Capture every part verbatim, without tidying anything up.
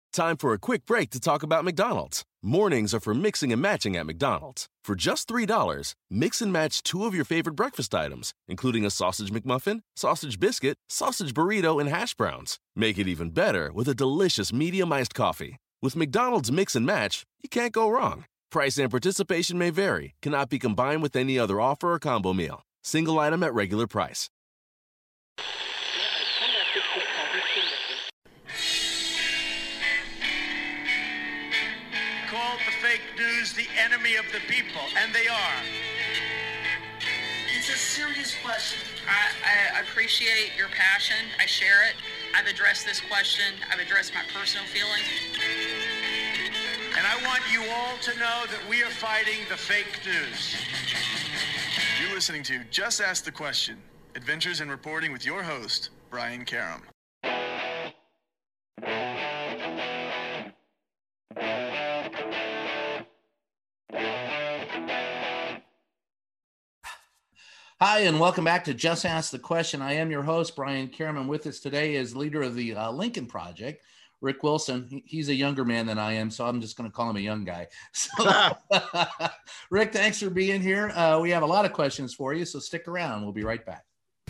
Time for a quick break to talk about McDonald's. Mornings are for mixing and matching at McDonald's. For just three dollars, mix and match two of your favorite breakfast items, including a sausage McMuffin, sausage biscuit, sausage burrito, and hash browns. Make it even better with a delicious medium iced coffee. With McDonald's Mix and Match, you can't go wrong. Price and participation may vary. Cannot be combined with any other offer or combo meal. Single item at regular price. Called the fake news the enemy of the people, and they are. It's a serious question. I, I appreciate your passion. I share it. I've addressed this question. I've addressed my personal feelings. And I want you all to know that we are fighting the fake news. You're listening to Just Ask the Question, Adventures in Reporting with your host, Brian Karam. Hi, and welcome back to Just Ask the Question. I am your host, Brian Karam. With us today is leader of the uh, Lincoln Project, Rick Wilson. He, he's a younger man than I am, so I'm just going to call him a young guy. So, Rick, thanks for being here. Uh, we have a lot of questions for you, so stick around. We'll be right back.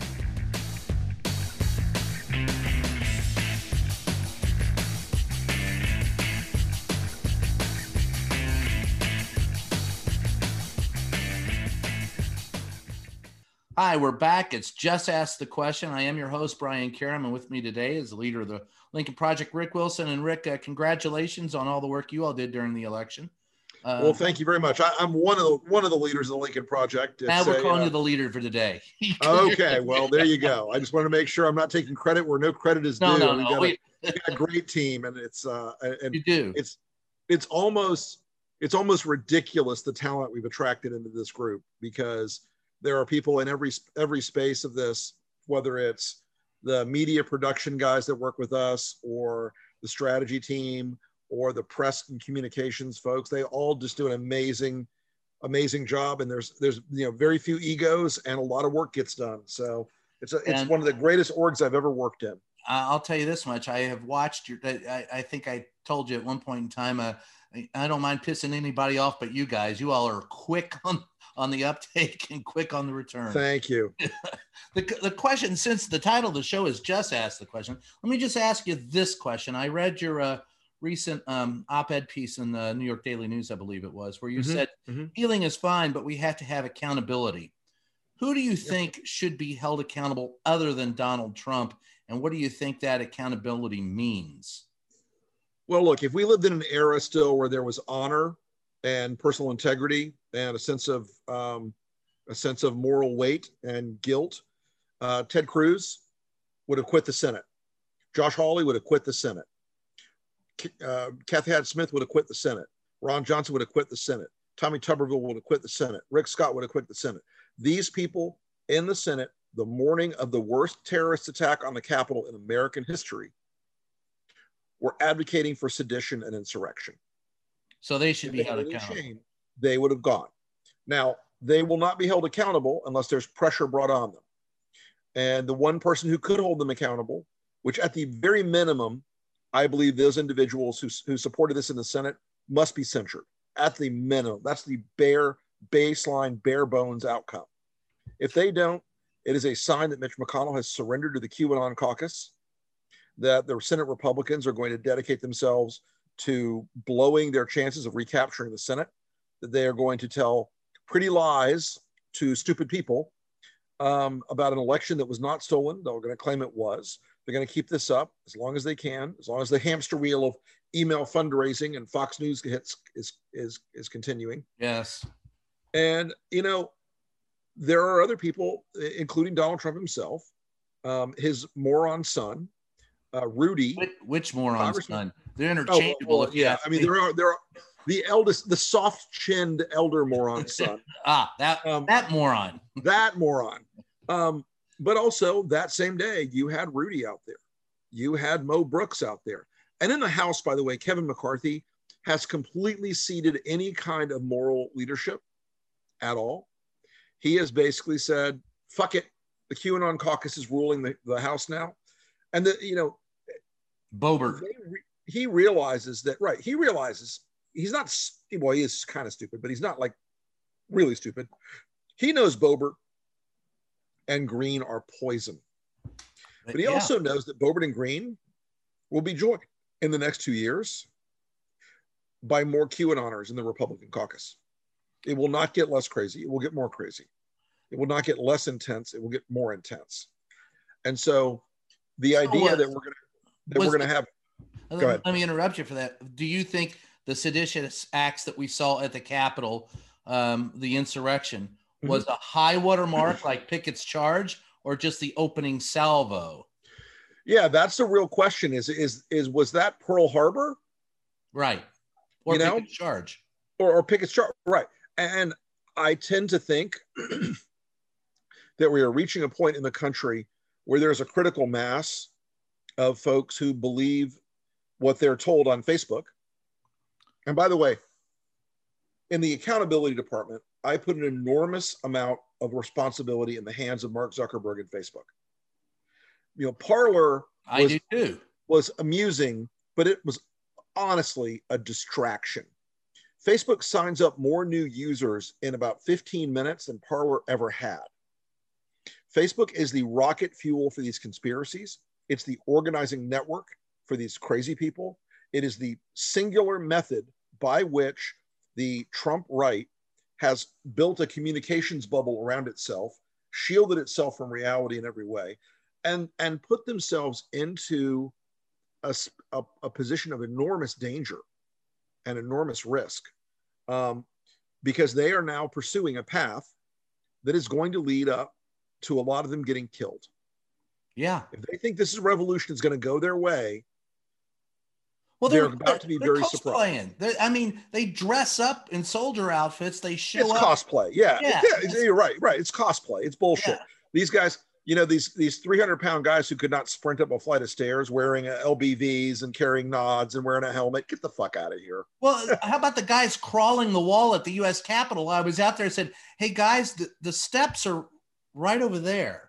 Hi, we're back. It's Just Ask the Question. I am your host, Brian Karam, and with me today is the leader of the Lincoln Project, Rick Wilson. And Rick, uh, congratulations on all the work you all did during the election. Uh, well, thank you very much. I, I'm one of the one of the leaders of the Lincoln Project. Now we're a, calling uh, you the leader for today. Okay, well, there you go. I just want to make sure I'm not taking credit where no credit is no, due. No, We've no, got, we... a, we've got a great team, and it's uh, and you do. It's it's almost it's almost ridiculous the talent we've attracted into this group, because there are people in every every space of this, whether it's the media production guys that work with us, or the strategy team, or the press and communications folks. They all just do an amazing, amazing job. And there's there's you know very few egos, and a lot of work gets done. So it's a, it's and one of the greatest orgs I've ever worked in. I'll tell you this much: I have watched your. I, I think I told you at one point in time. Uh, I don't mind pissing anybody off, but you guys, you all are quick on. on the uptake and quick on the return. Thank you. the, the question, since the title of the show is Just Ask the Question, let me just ask you this question. I read your uh, recent um, op-ed piece in the New York Daily News, I believe it was, where you mm-hmm. said, mm-hmm. healing is fine, but we have to have accountability. Who do you think yep. should be held accountable other than Donald Trump? And what do you think that accountability means? Well, look, if we lived in an era still where there was honor and personal integrity and a sense of um, a sense of moral weight and guilt, uh, Ted Cruz would have quit the Senate. Josh Hawley would have quit the Senate. Uh, Kathy Hadd Smith would have quit the Senate. Ron Johnson would have quit the Senate. Tommy Tuberville would have quit the Senate. Rick Scott would have quit the Senate. These people in the Senate, the morning of the worst terrorist attack on the Capitol in American history, were advocating for sedition and insurrection. So they should if be they held really accountable. Shame, they would have gone. Now, they will not be held accountable unless there's pressure brought on them. And the one person who could hold them accountable, which at the very minimum, I believe those individuals who, who supported this in the Senate must be censured. At the minimum, that's the bare baseline, bare bones outcome. If they don't, it is a sign that Mitch McConnell has surrendered to the QAnon caucus, that the Senate Republicans are going to dedicate themselves to blowing their chances of recapturing the Senate, that they are going to tell pretty lies to stupid people um, about an election that was not stolen. They're going to claim it was. They're going to keep this up as long as they can, as long as the hamster wheel of email fundraising and Fox News hits is, is, is continuing. Yes. And, you know, there are other people, including Donald Trump himself, um, his moron son, uh, Rudy. Which, which moron son? They're interchangeable. Oh, well, yeah, I mean, there are there are the eldest, the soft-chinned elder moron son. ah, that um, that moron. that moron. Um, but also that same day, you had Rudy out there. You had Mo Brooks out there. And in the House, by the way, Kevin McCarthy has completely ceded any kind of moral leadership at all. He has basically said, fuck it. The QAnon caucus is ruling the, the House now. And the, you know, Boebert. Re- he realizes that, right, he realizes he's not, well, he is kind of stupid, but he's not like really stupid. He knows Boebert and Green are poison. But he yeah. also knows that Boebert and Green will be joined in the next two years by more QAnoners in the Republican caucus. It will not get less crazy. It will get more crazy. It will not get less intense. It will get more intense. And so the so idea what, that we're going to that we're going to have. Go ahead. Let me interrupt you for that. Do you think the seditious acts that we saw at the Capitol, um, the insurrection, was mm-hmm. a high water mark like Pickett's charge, or just the opening salvo? Yeah, that's the real question. Is is is was that Pearl Harbor? Right. Or you know? Pickett's charge. Or, or Pickett's charge. Right. And I tend to think that we are reaching a point in the country where there's a critical mass of folks who believe what they're told on Facebook. And by the way, in the accountability department, I put an enormous amount of responsibility in the hands of Mark Zuckerberg and Facebook. You know, Parler I was, do too. was amusing, but it was honestly a distraction. Facebook signs up more new users in about fifteen minutes than Parler ever had. Facebook is the rocket fuel for these conspiracies. It's the organizing network for these crazy people. It is the singular method by which the Trump right has built a communications bubble around itself, shielded itself from reality in every way, and, and put themselves into a, a, a position of enormous danger and enormous risk, um, because they are now pursuing a path that is going to lead up to a lot of them getting killed. Yeah. If they think this is revolution is going to go their way, well, they're, they're about to be very surprised. They're, I mean, they dress up in soldier outfits. They show it's up. Cosplay. Yeah. Yeah. yeah you're right. Right. It's cosplay. It's bullshit. Yeah. These guys, you know, these these three hundred pound guys who could not sprint up a flight of stairs wearing L B Vs and carrying nods and wearing a helmet. Get the fuck out of here. Well, how about the guys crawling the wall at the U S Capitol? I was out there and said, hey, guys, the, the steps are right over there.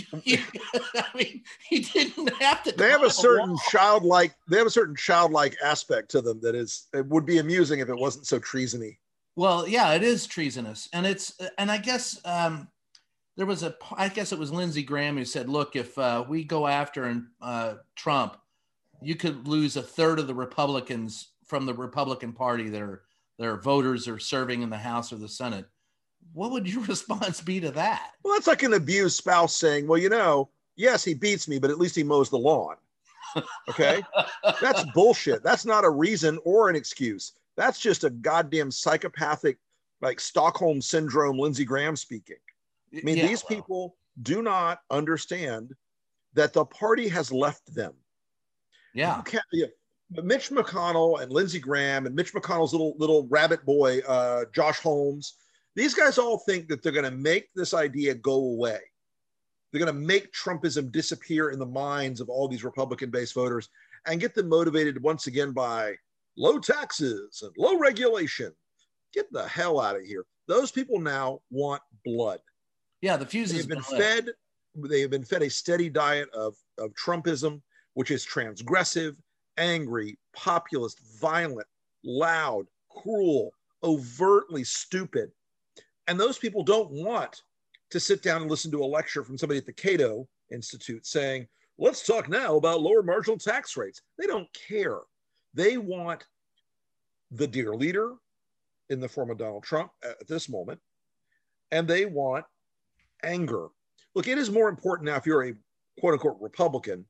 I mean, he didn't have to. They have a certain childlike. They have a certain childlike aspect to them that is. It would be amusing if it wasn't so treasony. Well, yeah, it is treasonous, and it's. And I guess um, there was a. I guess it was Lindsey Graham who said, "Look, if uh, we go after and uh, Trump, you could lose a third of the Republicans from the Republican Party. Their their voters are serving in the House or the Senate." What would your response be to that? Well, that's like an abused spouse saying, well, you know, yes, he beats me, but at least he mows the lawn. Okay. That's bullshit. That's not a reason or an excuse. That's just a goddamn psychopathic, like Stockholm syndrome, Lindsey Graham speaking. I mean, yeah, these well. people do not understand that the party has left them. Yeah. You can't, yeah. But Mitch McConnell and Lindsey Graham and Mitch McConnell's little, little rabbit boy, uh, Josh Holmes, these guys all think that they're going to make this idea go away. They're going to make Trumpism disappear in the minds of all these Republican-based voters and get them motivated once again by low taxes and low regulation. Get the hell out of here. Those people now want blood. Yeah, the fuse has been fed. They have been fed a steady diet of, of Trumpism, which is transgressive, angry, populist, violent, loud, cruel, overtly stupid. And those people don't want to sit down and listen to a lecture from somebody at the Cato Institute saying, let's talk now about lower marginal tax rates. They don't care. They want the dear leader in the form of Donald Trump at this moment, and they want anger. Look, it is more important now, if you're a quote unquote Republican,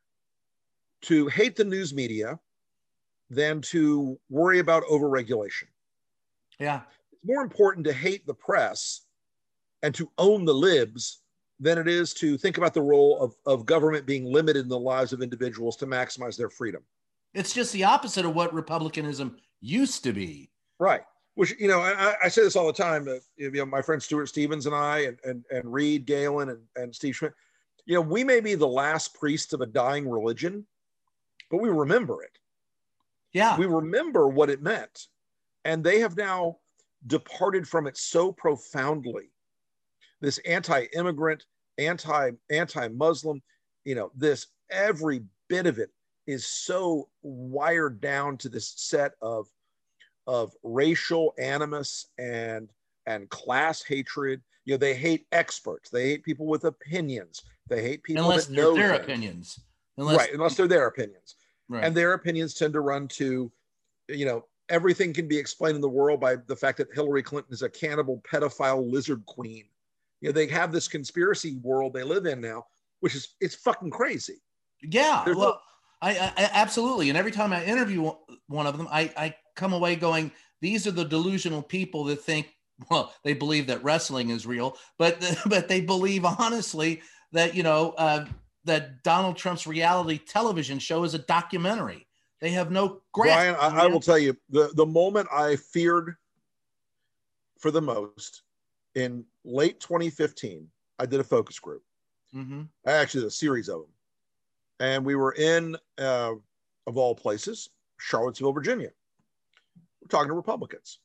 to hate the news media than to worry about overregulation. Yeah. More important to hate the press and to own the libs than it is to think about the role of, of government being limited in the lives of individuals to maximize their freedom. It's just the opposite of what Republicanism used to be. Right. Which, you know, I, I say this all the time. Uh, you know, my friend Stuart Stevens and I and, and, and Reed Galen and, and Steve Schmidt, you know, we may be the last priests of a dying religion, but we remember it. Yeah. We remember what it meant. And they have now departed from it so profoundly. This anti-immigrant, anti, anti-Muslim, you know, this, every bit of it is so wired down to this set of of racial animus and and class hatred. You know, they hate experts. They hate people with opinions. They hate people unless that they're know their things. opinions. Unless, right, unless they're their opinions. right. And their opinions tend to run to, you know, everything can be explained in the world by the fact that Hillary Clinton is a cannibal, pedophile lizard queen. You know, they have this conspiracy world they live in now, which is, it's fucking crazy. Yeah, There's well, no- I, I absolutely. And every time I interview one of them, I, I come away going, these are the delusional people that think, well, they believe that wrestling is real, but but they believe honestly that, you know, uh, that Donald Trump's reality television show is a documentary. They have no grasp. Brian, I, I will tell you, the, the moment I feared for the most in late twenty fifteen, I did a focus group. Mm-hmm. I actually did a series of them. And we were in, uh, of all places, Charlottesville, Virginia. We're talking to Republicans.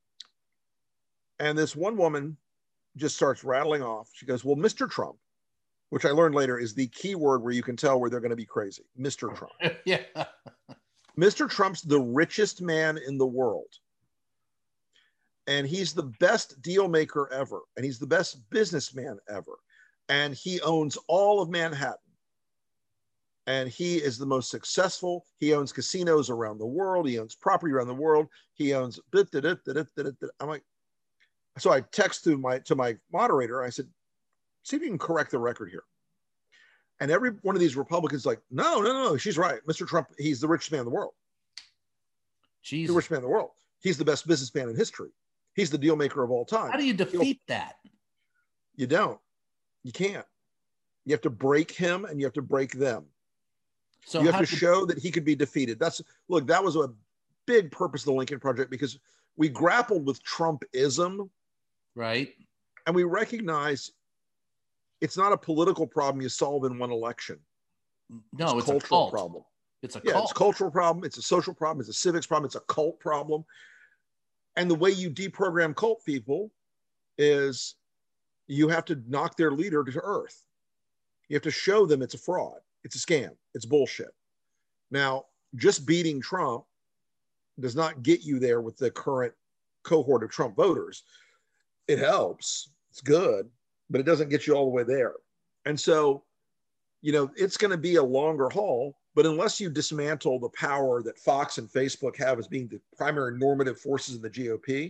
And this one woman just starts rattling off. She goes, well, Mister Trump, which I learned later is the key word where you can tell where they're going to be crazy. Mister Trump. Yeah. Mister Trump's the richest man in the world. And he's the best deal maker ever. And he's the best businessman ever. And he owns all of Manhattan. And he is the most successful. He owns casinos around the world. He owns property around the world. He owns. I'm like, so I text to my to my moderator. I said, see if you can correct the record here. And every one of these Republicans like, no, no, no, she's right. Mister Trump, he's the richest man in the world. Jesus. He's the richest man in the world. He's the best businessman in history. He's the deal maker of all time. How do you defeat He'll, that? You don't. You can't. You have to break him and you have to break them. So you have how to do- show that he could be defeated. That's look, that was a big purpose of the Lincoln Project because we grappled with Trumpism. Right. And we recognize it's not a political problem you solve in one election. No, it's, a a cultural cult. problem. It's a Yeah, cult. it's a cultural problem. It's a social problem. It's a civics problem. It's a cult problem. And the way you deprogram cult people is you have to knock their leader to earth. You have to show them it's a fraud. It's a scam. It's bullshit. Now, just beating Trump does not get you there with the current cohort of Trump voters. It helps. It's good, but it doesn't get you all the way there. And so, you know, it's going to be a longer haul, but unless you dismantle the power that Fox and Facebook have as being the primary normative forces in the G O P,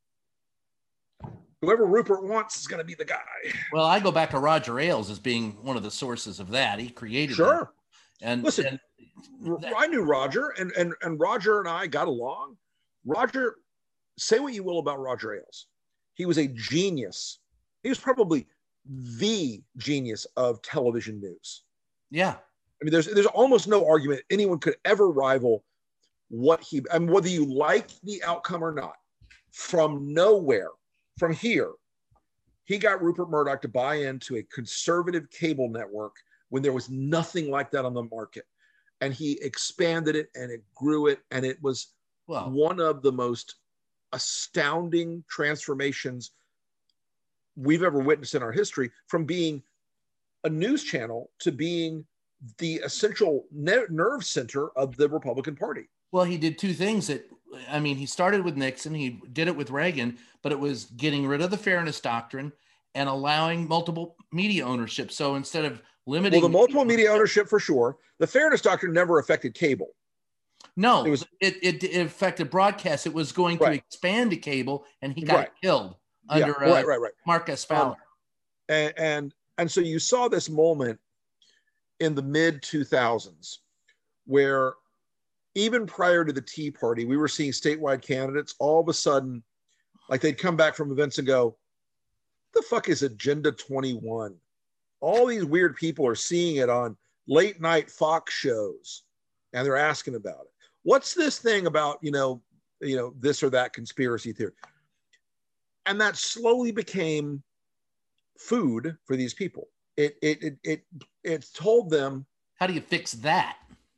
whoever Rupert wants is going to be the guy. Well, I go back to Roger Ailes as being one of the sources of that. He created Sure. that. And Listen, and R- I knew Roger, and, and, and Roger and I got along. Roger, say what you will about Roger Ailes. He was a genius. He was probably the genius of television news. yeah, I mean, there's there's almost no argument anyone could ever rival what he, I mean, whether you like the outcome or not, from nowhere, from here, he got Rupert Murdoch to buy into a conservative cable network when there was nothing like that on the market. And he expanded it and it grew it. And it was well, one of the most astounding transformations we've ever witnessed in our history, from being a news channel to being the essential ne- nerve center of the Republican Party. well, he did two things that, I mean, he started with Nixon, he did it with Reagan, but it was getting rid of the fairness doctrine and allowing multiple media ownership. So instead of limiting Well, the multiple media ownership for sure. The fairness doctrine never affected cable. no, it was- it, it, it affected broadcast. It was going to Right. expand to cable, and he got Right. killed Yeah, under right, uh, right, right. Marcus Fowler. And, and and so you saw this moment in the mid two thousands where even prior to the Tea Party, we were seeing statewide candidates all of a sudden, like they'd come back from events and go, the fuck is Agenda twenty-one? All these weird people are seeing it on late night Fox shows and they're asking about it. What's this thing about, you know, you know, this or that conspiracy theory? And that slowly became food for these people. It it it it, it told them, How do you fix that?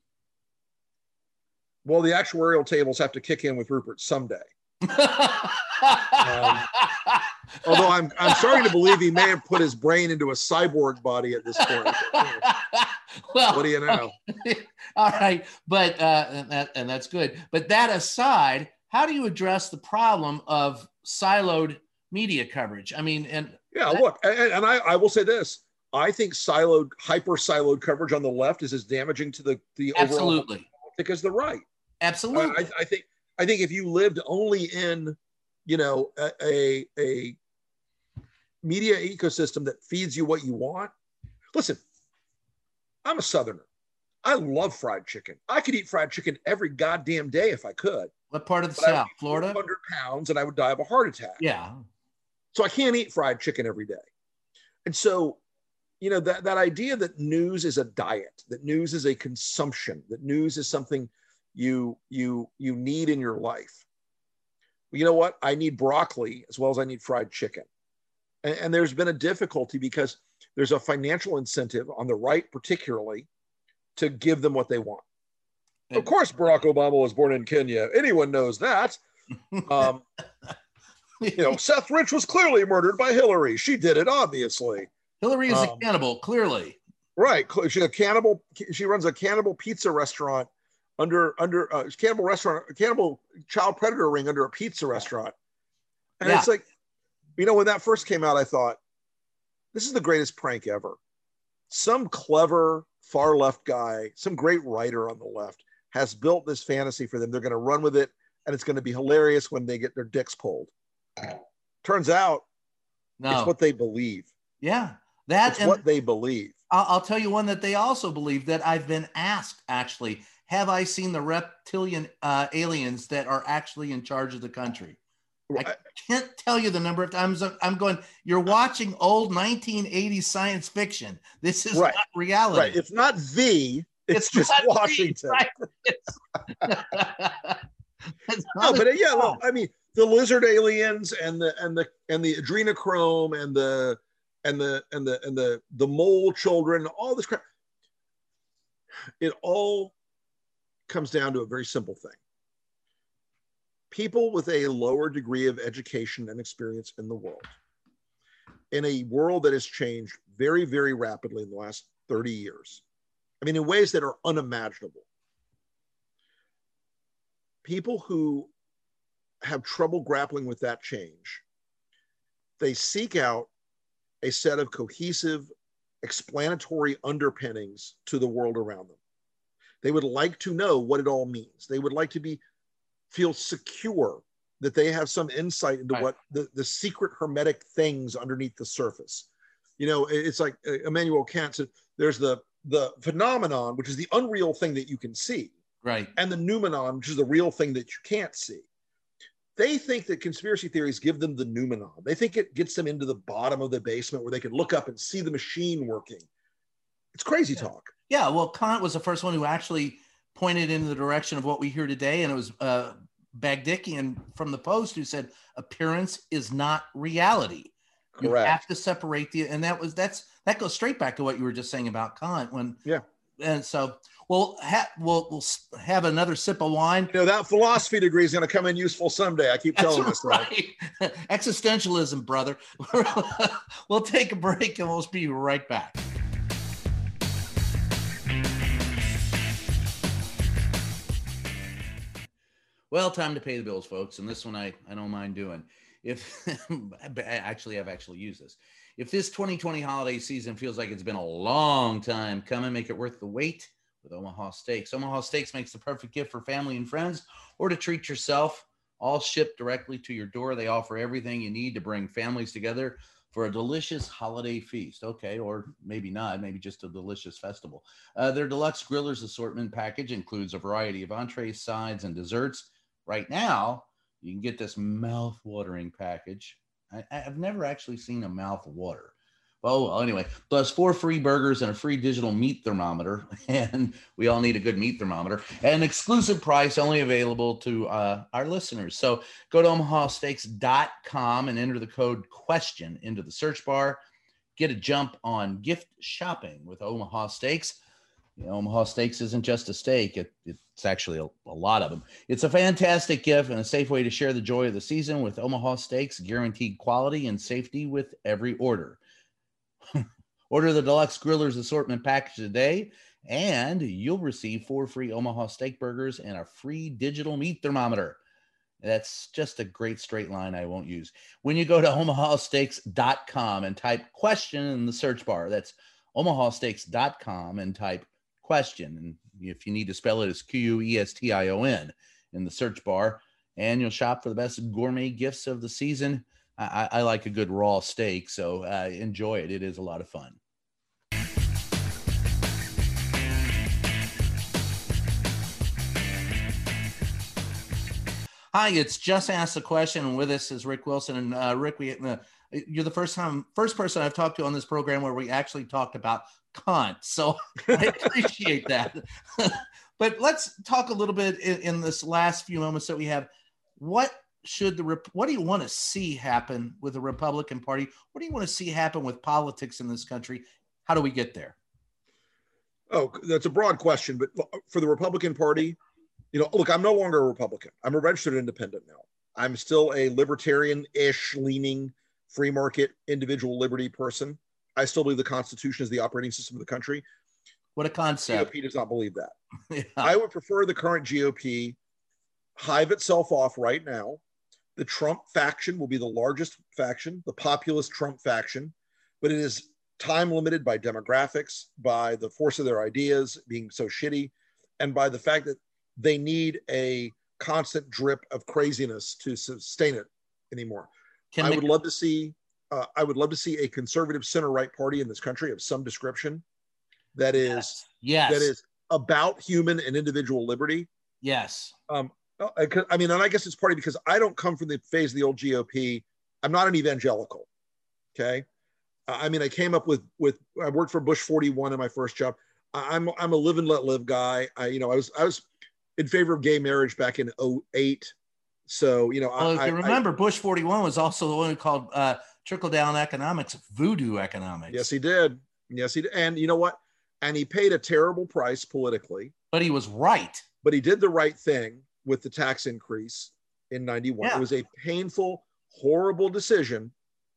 well, the actuarial tables have to kick in with Rupert someday. Um, Although I'm I'm starting to believe he may have put his brain into a cyborg body at this point. Well, what do you know? All right. But, uh, and, that, and that's good. But that aside, how do you address the problem of siloed media coverage? I mean, and yeah, that, look, and, and I, I will say this. I think siloed, hyper siloed coverage on the left is as damaging to the, the absolutely. overall politics as the right. Absolutely. I, I think, I think if you lived only in, you know, a, a, a media ecosystem that feeds you what you want. Listen, I'm a Southerner. I love fried chicken. I could eat fried chicken every goddamn day if I could. What part of the but South? Florida? one hundred pounds and I would die of a heart attack. Yeah. So I can't eat fried chicken every day. And so, you know, that, that idea that news is a diet, that news is a consumption, that news is something you, you, you need in your life. Well, you know what? I need broccoli as well as I need fried chicken. And, and there's been a difficulty because there's a financial incentive on the right, particularly, to give them what they want. Of course, Barack Obama was born in Kenya. Anyone knows that. Um, you know, Seth Rich was clearly murdered by Hillary. She did it, obviously. Hillary is um, a cannibal, clearly. Right. She's a cannibal. She runs a cannibal pizza restaurant under, under uh, cannibal restaurant, a cannibal child predator ring under a pizza restaurant. And yeah. It's like, you know, when that first came out, I thought, this is the greatest prank ever. Some clever far left guy, some great writer on the left has built this fantasy for them. They're going to run with it, and it's going to be hilarious when they get their dicks pulled. Turns out, no. It's what they believe. Yeah, that's what they believe. I'll, I'll tell you one that they also believe that I've been asked, actually, have I seen the reptilian uh, aliens that are actually in charge of the country? Right. I can't tell you the number of times I'm going, you're watching old nineteen eighties science fiction. This is right. not reality. Right. It's not the, it's, it's just Washington. The, right? it's no, but yeah, look, I mean, the lizard aliens and the and the and the adrenochrome and the and the and the and the the mole children, all this crap. It all comes down to a very simple thing. People with a lower degree of education and experience in the world, in a world that has changed very, very rapidly in the last thirty years. I mean, in ways that are unimaginable. People who have trouble grappling with that change, they seek out a set of cohesive, explanatory underpinnings to the world around them. They would like to know what it all means. They would like to be feel secure that they have some insight into right. what the, the secret hermetic things underneath the surface. You know, it's like Immanuel Kant said, there's the, the phenomenon, which is the unreal thing that you can see. Right. And the noumenon, which is the real thing that you can't see. They think that conspiracy theories give them the noumenon. They think it gets them into the bottom of the basement where they can look up and see the machine working. It's crazy yeah. talk. Yeah, well, Kant was the first one who actually pointed in the direction of what we hear today. And it was uh, Bagdikian from the Post who said, appearance is not reality. You Correct. have to separate the, and that was, that's, that goes straight back to what you were just saying about Kant when, yeah. And so we'll have, we'll, we'll have another sip of wine. You know, that philosophy degree is going to come in useful someday. I keep telling That's this. Right. Existentialism, brother. We'll take a break and we'll be right back. Well, time to pay the bills, folks. And this one I, I don't mind doing. If actually, I've actually used this. If this twenty twenty holiday season feels like it's been a long time coming, make it worth the wait with Omaha Steaks. Omaha Steaks makes the perfect gift for family and friends or to treat yourself, all shipped directly to your door. They offer everything you need to bring families together for a delicious holiday feast. Okay, or maybe not, maybe just a delicious festival. Uh, their deluxe grillers assortment package includes a variety of entrees, sides, and desserts. Right now, you can get this mouth-watering package. I, I've never actually seen a mouth water. Oh, well, anyway, plus four free burgers and a free digital meat thermometer. And we all need a good meat thermometer. An exclusive price only available to uh, our listeners. So go to omaha steaks dot com and enter the code QUESTION into the search bar. Get a jump on gift shopping with Omaha Steaks. You know, Omaha Steaks isn't just a steak. It, it's actually a, a lot of them. It's a fantastic gift and a safe way to share the joy of the season with Omaha Steaks, guaranteed quality and safety with every order. Order the Deluxe Grillers Assortment Package today And you'll receive four free Omaha steak burgers and a free digital meat thermometer. That's just a great straight line I won't use. When you go to omaha steaks dot com and type question in the search bar, that's omaha steaks dot com and type question. And if you need to spell it, it's Q U E S T I O N in the search bar. And you'll shop for the best gourmet gifts of the season. I, I like a good raw steak, so uh, enjoy it. It is a lot of fun. Hi, it's Just Ask the Question, and with us is Rick Wilson. And uh, Rick, we, uh, you're the first time, first person I've talked to on this program where we actually talked about Kant. So I appreciate that. But let's talk a little bit in, in this last few moments that we have. What should the what do you want to see happen with the Republican Party? What do you want to see happen with politics in this country? How do we get there? Oh, that's a broad question, but for the Republican Party, you know, look, I'm no longer a Republican. I'm a registered independent now. I'm still a libertarian-ish leaning free market individual liberty person. I still believe the Constitution is the operating system of the country. What a concept. G O P does not believe that. Yeah. I would prefer the current G O P hive itself off right now. The Trump faction will be the largest faction, the populist Trump faction, but it is time limited by demographics, by the force of their ideas being so shitty, and by the fact that they need a constant drip of craziness to sustain it anymore. Can I they- would love to see, uh, I would love to see a conservative center-right party in this country of some description that is, yes. Yes. that is about human and individual liberty. Yes. Um, I, I mean, and I guess it's partly because I don't come from the phase of the old G O P. I'm not an evangelical. Okay. I mean, I came up with, with, I worked for Bush forty-one in my first job. I'm, I'm a live and let live guy. I, you know, I was, I was in favor of gay marriage back in oh eight. So, you know, well, I, if you I, remember, I, Bush forty-one was also the one who called uh, trickle down economics voodoo economics. Yes, he did. Yes, he did. And you know what? And he paid a terrible price politically. But he was right. But he did the right thing with the tax increase in ninety-one. Yeah. It was a painful, horrible decision.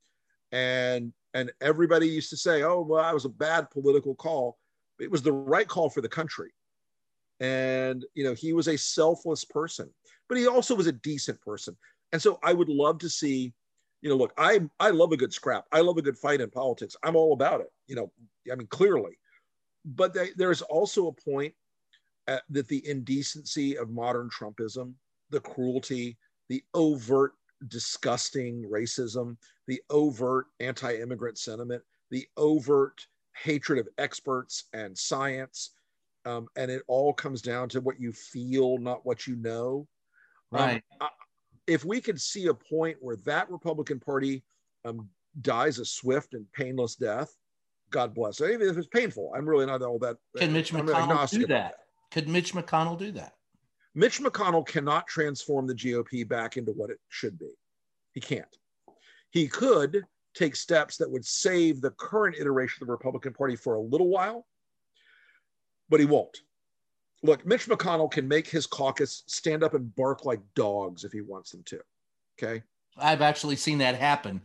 And and everybody used to say, oh, well, that was a bad political call. It was the right call for the country. And, you know, he was a selfless person, but he also was a decent person. And so I would love to see, you know, look, I, I love a good scrap. I love a good fight in politics. I'm all about it. You know, I mean, clearly, but they, there's also a point at, that the indecency of modern Trumpism, the cruelty, the overt, disgusting racism, the overt anti-immigrant sentiment, the overt hatred of experts and science, Um, and it all comes down to what you feel, not what you know. Right. Um, if we could see a point where that Republican Party um, dies a swift and painless death, God bless it. Even if it's painful, I'm really not all that. Can Mitch I'm McConnell do that? that? Could Mitch McConnell do that? Mitch McConnell cannot transform the G O P back into what it should be. He can't. He could take steps that would save the current iteration of the Republican Party for a little while, but he won't. Look, Mitch McConnell can make his caucus stand up and bark like dogs if he wants them to. Okay. I've actually seen that happen.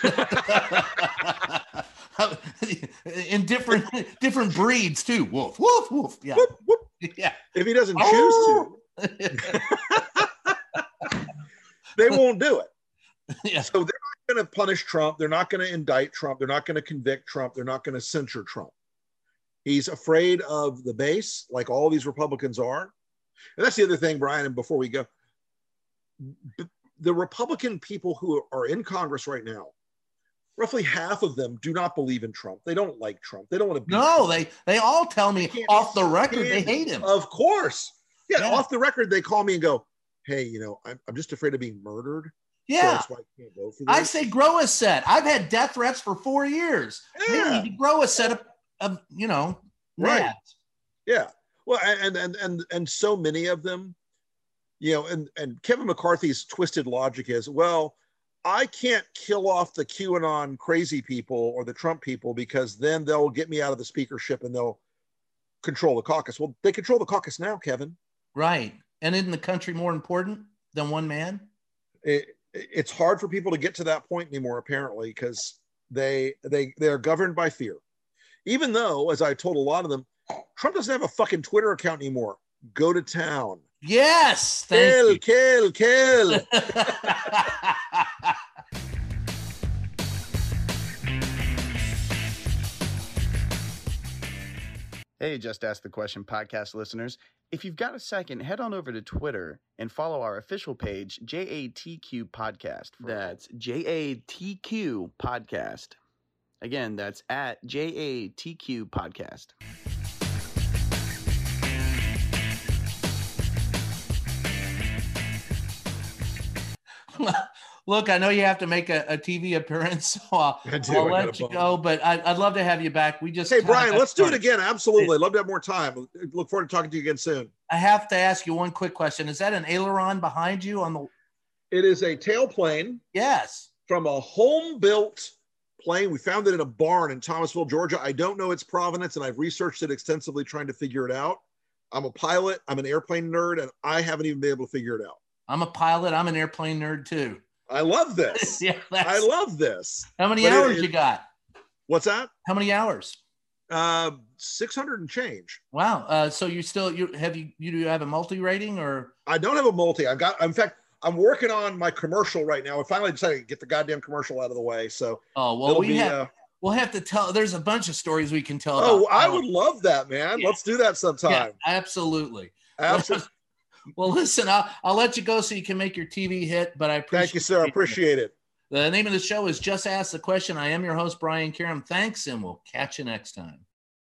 In different different breeds too. Woof, woof, woof. Yeah. Whoop, whoop. Yeah. If he doesn't Oh! choose to, they won't do it. Yeah. So they're not going to punish Trump. They're not going to indict Trump. They're not going to convict Trump. They're not going to censure Trump. He's afraid of the base, like all these Republicans are. And that's the other thing, Brian, and before we go, the Republican people who are in Congress right now, roughly half of them do not believe in Trump. They don't like Trump. They don't want to be No, Trump. they they all tell me off the record they hate him. Of course. Yeah, Yeah. off the record, they call me and go, hey, you know, I'm, I'm just afraid of being murdered. So Yeah. that's why I can't vote for this. I say grow a set. I've had death threats for four years. Yeah. They need to grow a set of, of you know, Right. nads. Yeah. Well, and and and and so many of them, you know, and and Kevin McCarthy's twisted logic is, well, I can't kill off the QAnon crazy people or the Trump people because then they'll get me out of the speakership and they'll control the caucus. Well, they control the caucus now, Kevin. Right. And isn't the country more important than one man? It, it's hard for people to get to that point anymore, apparently, because they they they are governed by fear. Even though, as I told a lot of them, Trump doesn't have a fucking Twitter account anymore. Go to town. Yes. Thank Kill, you. kill, kill. Hey, Just Ask the Question podcast listeners. If you've got a second, head on over to Twitter and follow our official page, J A T Q Podcast. That's J A T Q Podcast. Again, that's at J A T Q Podcast. Look, I know you have to make a, a T V appearance, so I'll, I do, I'll I let you bump. go, but I, I'd love to have you back. We just Hey, kinda Brian, got let's do it started. again. Absolutely. Love to have more time. Look forward to talking to you again soon. I have to ask you one quick question. Is that an aileron behind you on the? It is a tailplane Yes. from a home-built plane. We found it in a barn in Thomasville, Georgia. I don't know its provenance, and I've researched it extensively trying to figure it out. I'm a pilot. I'm an airplane nerd, and I haven't even been able to figure it out. I'm a pilot. I'm an airplane nerd too. I love this. Yeah, that's- I love this. How many But it- hours it- you got? What's that? How many hours? Uh, six hundred and change. Wow. Uh, so you still you have you you do have a multi rating or? I don't have a multi. I've got, in fact, I'm working on my commercial right now. I finally decided to get the goddamn commercial out of the way. So, Oh well, it'll we be, have uh, we'll have to tell. There's a bunch of stories we can tell. oh, about I pilot- would love that, man. Yeah. Let's do that sometime. Yeah, absolutely. Absolutely. Well, listen, I'll, I'll let you go so you can make your T V hit, but I appreciate Thank you, sir. I appreciate it. The name of the show is Just Ask the Question. I am your host, Brian Karam. Thanks, and we'll catch you next time.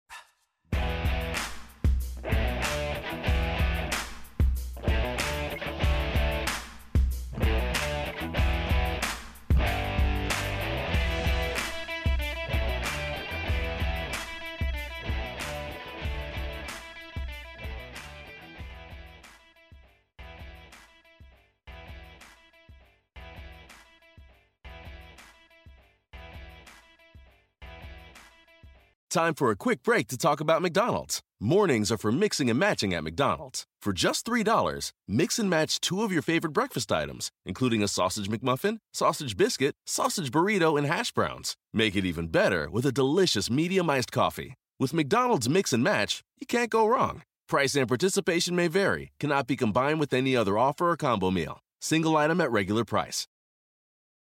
Time for a quick break to talk about McDonald's. Mornings are for mixing and matching at McDonald's. For just three dollars, mix and match two of your favorite breakfast items, including a sausage McMuffin, sausage biscuit, sausage burrito, and hash browns. Make it even better with a delicious medium iced coffee. With McDonald's Mix and Match, you can't go wrong. Price and participation may vary, cannot be combined with any other offer or combo meal. Single item at regular price.